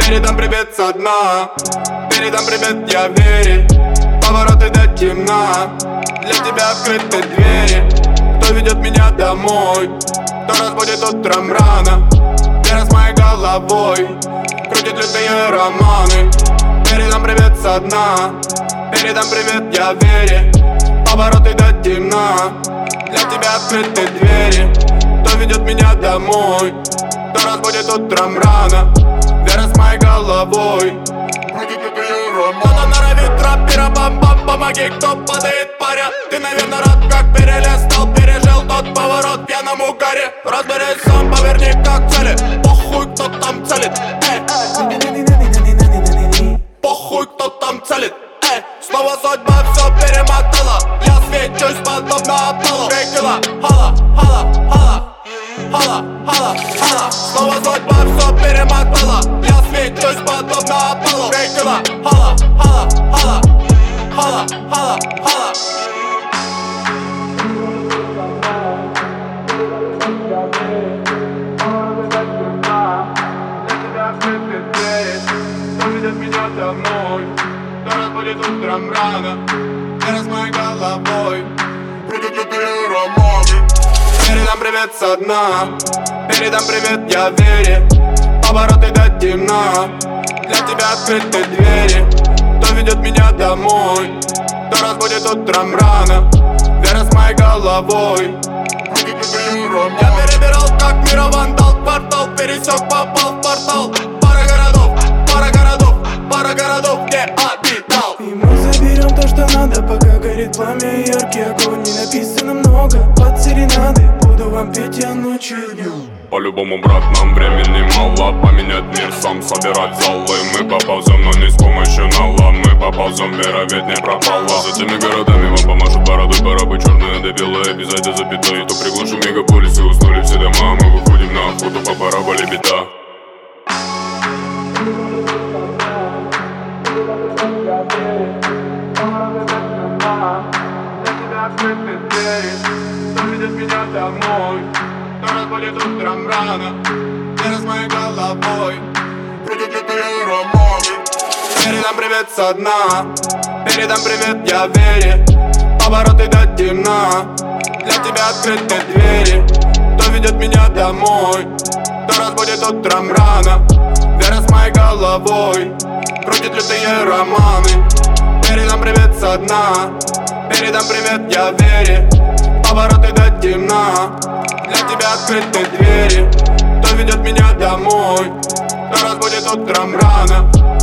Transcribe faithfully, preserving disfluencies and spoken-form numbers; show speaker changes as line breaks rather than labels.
Передам привет со дна, передам привет, я верю. Повороты до темна, для тебя открыты двери. Кто ведет меня домой, кто разбудит утром рано. Вера с моей головой крутит лютые романы. Передам привет со дна, передам привет, я верю. Повороты до темна, для тебя открыты двери. Кто ведет меня домой, кто разбудит утром рано. Вера с моей головой крутит лютые романы. Кто-то норовит рэпера, бам-бам, помоги, кто падает, паря. Ты, наверное, рад, как перелистал, пережил тот поворот в пьяном угаре. Разберись сам, поверни как цели. Похуй, кто там целит, эй. Похуй, кто там целит, эй. Снова судьба все перемотала. Я свечусь подобно Аполло. Крикила, хала, хала, хала, хала, хала, хала. Снова судьба все перемотала. Я свечусь подобно Аполло. Крикила, хала, хала, хала, хала, хала, хала. Кто ведет меня домой, кто разбудит утром рано. Вера с моей головой крутит лютые романы. Передам привет со дна, передам привет, я верю. Повороты до темна, для тебя открыты двери. Кто ведет меня домой, кто разбудит утром рано. Вера с моей головой крутит лютые романы. Я перебирал как мировандал, квартал пересек, попал в портал. Пара городов, пара городов, пара городов, где обитал.
И мы заберем то, что надо, пока горит пламя и яркий огонь. Не написано много, под серенады буду вам петь я ночью и днем.
По-любому, брат, нам времени мало. Поменять мир, сам собирать залы. Мы поползем, но не с помощью нала. Мы поползем, вера ведь не пропала. За теми городами вам поможет бородой. Пора быть черные дебилы, обязательно запятой. То приглашу мегаполис и уснули все дома. Мы выходим на охоту по параболе бита.
Кто ведет меня домой, кто разбудит утром рано. Вера с моей головой крутит лютые романы. Передам привет со дна, передам привет, я верю. Повороты до темна, для тебя открыты двери. Кто ведет меня домой, кто разбудит утром рано. Вера с моей головой крутит лютые романы. Передам привет со дна, передам привет, я верю. Повороты до темна, для тебя открыты двери. Кто ведет меня домой, кто разбудит утром рано.